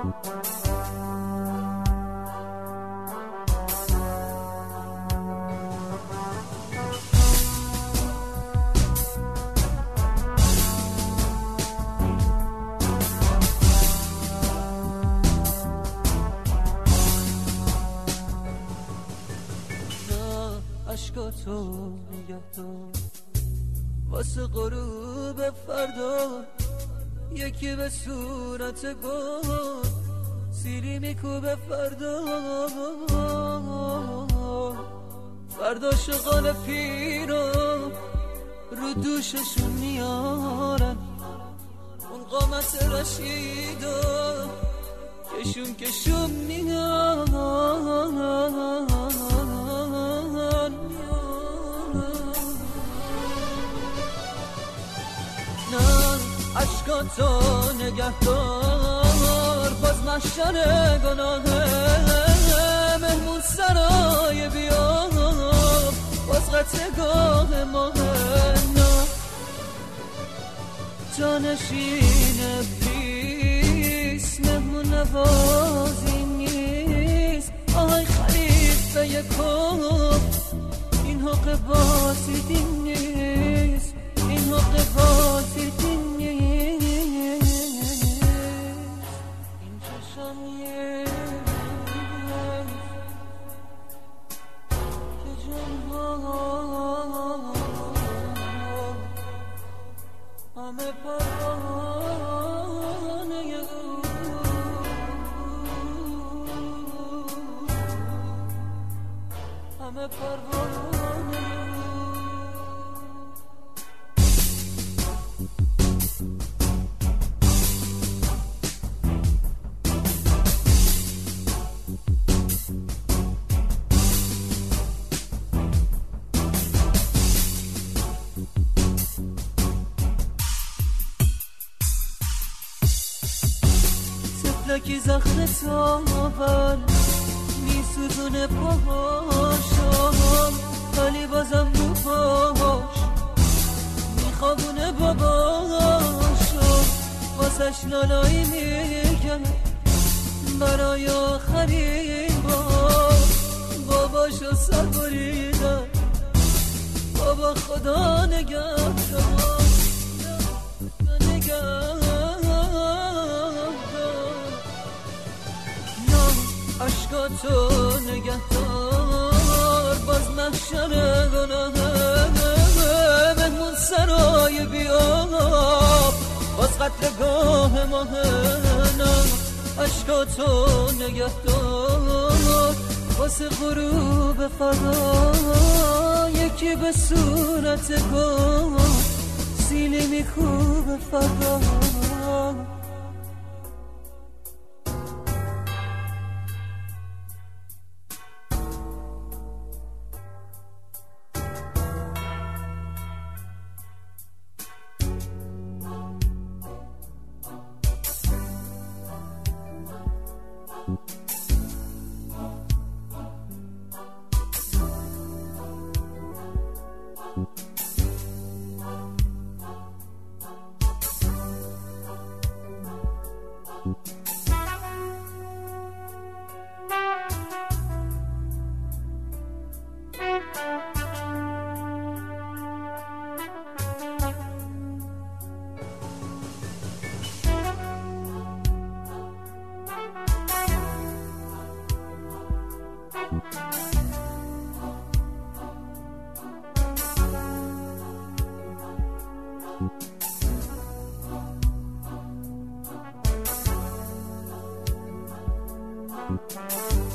عشقاتو نگه دار واسه غروب فردا، یکی به صورت گل سیلی میکوبه فردا. فردا شغال پیرو رو دوششون میارن، اون قامت رشیدو کشون میارن. عشقاتو نگه دار باز محشر گناهه، مهمون سرای بیا باز قطعگاه ماه. جانشین پیس مهمون نوازی نیست، آهای خلیفه یکم این حق باسیدی نیست، این حق باسیدی نیست. همه پروانه همه پروانه لکی زخم تاول میسوزونه پاهاشم، ولی بازم رو پاهاش میخوابونه باباشم. واسش لالایی میگم برای آخرین بار، باباشو سر بریدم بابا خدا نگهدار نگهدار. عشقاتو نگه دار باز محشر گناهه، مهمون سرای بیا باز قتلگاه ماه. عشقاتو نگه دار واسه غروب فردا، یکی به صورت گل سیلی میکوبه فردا. Thank you.